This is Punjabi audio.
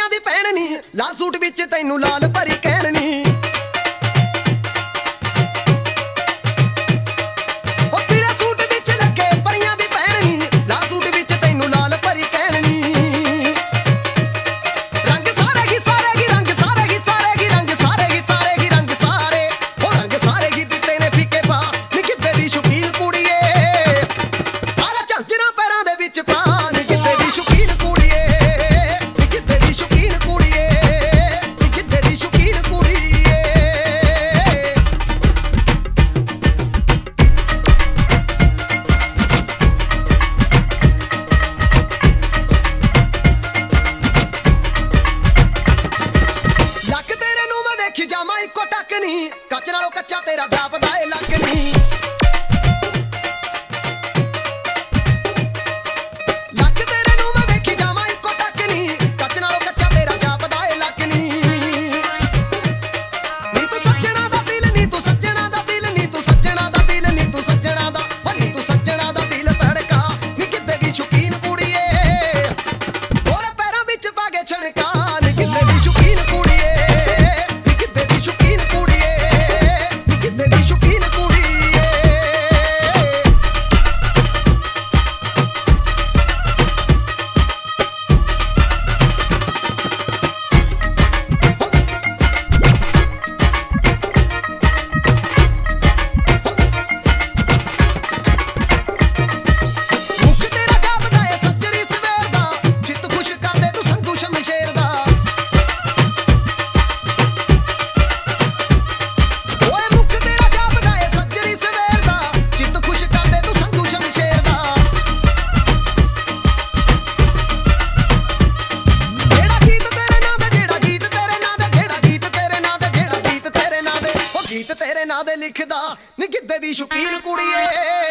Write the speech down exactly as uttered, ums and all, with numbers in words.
ਪਰੀਆਂ ਦੀ ਭੈਣ ਨੀ, ਲਾਲ ਸੂਟ ਵਿੱਚ ਤੈਨੂੰ ਲਾਲ ਪਰੀ ਕਹਿਣ ਨੀ। ਉਹ ਪੀਲੇ ਸੂਟ ਵਿੱਚ ਲੱਗੇ ਪਰੀਆਂ ਦੀ ਭੈਣ ਨੀ, ਲਾਲ ਸੂਟ ਵਿੱਚ ਤੈਨੂੰ ਲਾਲ ਪਰੀ ਕਹਿਣ ਨੀ। ਰੰਗ ਸਾਰੇ ਗੀ ਸਾਰੇ ਗੀ ਰੰਗ ਸਾਰੇ ਗੀ ਸਾਰੇ ਗੀ ਰੰਗ ਸਾਰੇ ਗੀ ਸਾਰੇ ਗੀ ਰੰਗ ਸਾਰੇ, ਉਹ ਰੰਗ ਸਾਰੇ ਗੀ ਦਿੱਤੇ ਨੇ ਫਿੱਕੇ ਪਾ ਨੀ ਕਿੱਤੇ ਦੀ ਸ਼ੁਕੀਨ ਕੁੜੀਏ। ਆਲਾ ਝਾਂਜਰਾਂ ਪੈਰਾਂ ਦੇ ਵਿੱਚ ਪਾ ਨੀ ਕਿੱਤੇ ਦੀ ਸ਼ੁਕੀਨ ਕੁੜੀਏ। ਜਾਮਾ ਇੱਕੋ ਟੱਕ ਨੀ, ਕੱਚ ਨਾਲੋਂ ਕੱਚਾ ਤੇਰਾ ਜਾਪਦਾ ਏ ਲੱਕ ਨੀ। ਲੱਕ ਤੇਰੇ ਨੂੰ ਮੈਂ ਵੇਖੀ ਜਾਵਾਂ ਇੱਕੋ ਟੱਕ ਨੀ, ਕੱਚ ਨਾਲੋਂ ਕੱਚਾ ਤੇਰਾ ਜਾਪਦਾ ਏ ਲੱਕ ਨੀ। ਨੀ ਤੂੰ ਸੱਜਣਾ ਦਾ ਦਿਲ ਨੀ ਤੂੰ ਸੱਜਣਾ ਦਾ ਦਿਲ ਨੀ ਤੂੰ ਸੱਜਣਾ ਦਾ ਦਿਲ ਨੀ ਤੂੰ ਸੱਜਣਾ ਦਾ ਓ ਨੀ ਤੂੰ ਸੱਜਣਾ ਦਾ ਦਿਲ ਧੜਕਾ ਨੀ ਕਿੱਤੇ ਦੀ ਸ਼ੁਕੀਨ ਕੁੜੀਏ। ਹੋਰ ਪੈਰਾਂ ਵਿੱਚ ਪਾ ਕੇ ਛਣਕਾ ਨੀ ਕਿੱਤੇ ਦੀ ਸ਼ੁਕੀਨ ਕੁੜੀਏ। ਗੀਤ ਤੇਰੇ ਨਾਂ ਦੇ ਲਿਖਦਾ ਨੀ ਕਿੱਤੇ ਦੀ ਸ਼ੁਕੀਨ ਕੁੜੀਏ।